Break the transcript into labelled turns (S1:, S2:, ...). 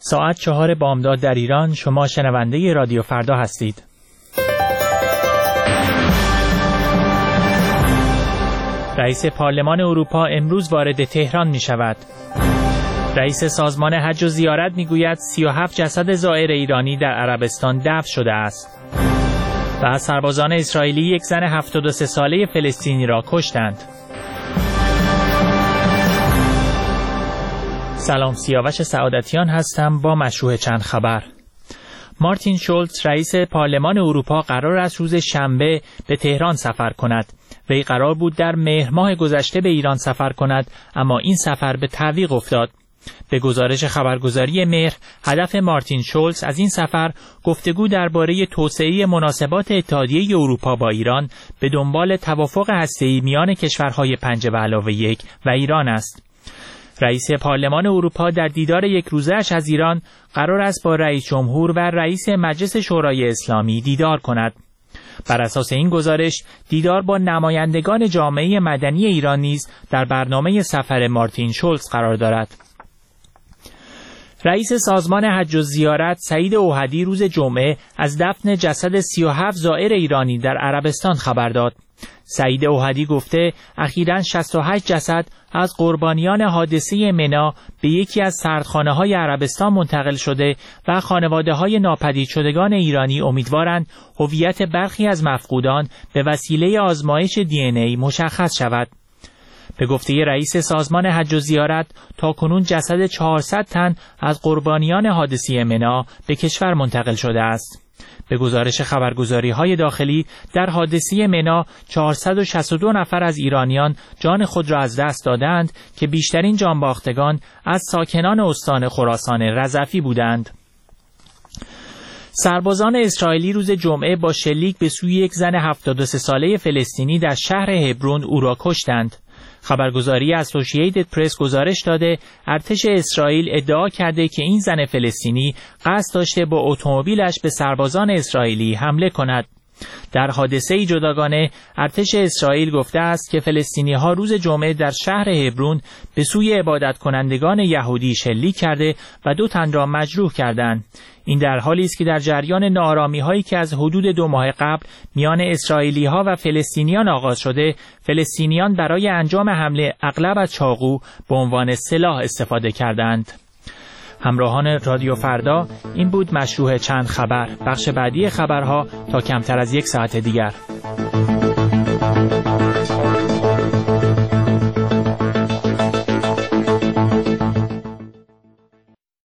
S1: ساعت 4 بامداد در ایران. شما شنونده رادیو فردا هستید. رئیس پارلمان اروپا امروز وارد تهران می شود. رئیس سازمان حج و زیارت می گوید 37 جسد زائر ایرانی در عربستان دفن شده است. و سربازان اسرائیلی یک زن 73 ساله فلسطینی را کشتند. سلام، سیاوش سعادتیان هستم با مشروع چند خبر. مارتین شولتز رئیس پارلمان اروپا قرار است روز شنبه به تهران سفر کند. وی قرار بود در مهر ماه گذشته به ایران سفر کند، اما این سفر به تعویق افتاد. به گزارش خبرگزاری مهر، هدف مارتین شولتز از این سفر گفتگو درباره توسعه مناسبات اتحادیه اروپا با ایران به دنبال توافق هسته‌ای میان کشورهای 5+1 و ایران است. رئیس پارلمان اروپا در دیدار یک روزه‌اش از ایران قرار است با رئیس جمهور و رئیس مجلس شورای اسلامی دیدار کند. بر اساس این گزارش، دیدار با نمایندگان جامعه مدنی ایران نیز در برنامه سفر مارتین شولتز قرار دارد. رئیس سازمان حج و زیارت سعید اوحدی روز جمعه از دفن جسد 37 زائر ایرانی در عربستان خبر داد. سعید اوحدی گفته اخیراً 68 جسد از قربانیان حادثه منی به یکی از سردخانه‌های عربستان منتقل شده و خانواده‌های ناپدید شدگان ایرانی امیدوارند هویت برخی از مفقودان به وسیله آزمایش DNA مشخص شود. به گفته رئیس سازمان حج و زیارت، تاکنون جسد 400 تن از قربانیان حادثه منی به کشور منتقل شده است. به گزارش خبرگزاری‌های داخلی، در حادثه منی 462 نفر از ایرانیان جان خود را از دست دادند که بیشترین جانباختگان از ساکنان استان خراسان رضفی بودند. سربازان اسرائیلی روز جمعه با شلیک به سوی یک زن 73 ساله فلسطینی در شهر هبرون او را کشتند. خبرگزاری اسوسییتد پرس گزارش داده ارتش اسرائیل ادعا کرده که این زن فلسطینی قصد داشته با اتومبیلش به سربازان اسرائیلی حمله کند. در حادثه جداگانه ارتش اسرائیل گفته است که فلسطینی‌ها روز جمعه در شهر هبرون به سوی عبادت کنندگان یهودی شلیک کرده و 2 تن را مجروح کردند. این در حالی است که در جریان ناآرامی‌هایی که از حدود 2 ماه قبل میان اسرائیلی‌ها و فلسطینیان آغاز شده، فلسطینیان برای انجام حمله اغلب از چاقو به عنوان سلاح استفاده کردند. همراهان رادیو فردا، این بود مشروع چند خبر. بخش بعدی خبرها تا کمتر از 1 ساعت دیگر.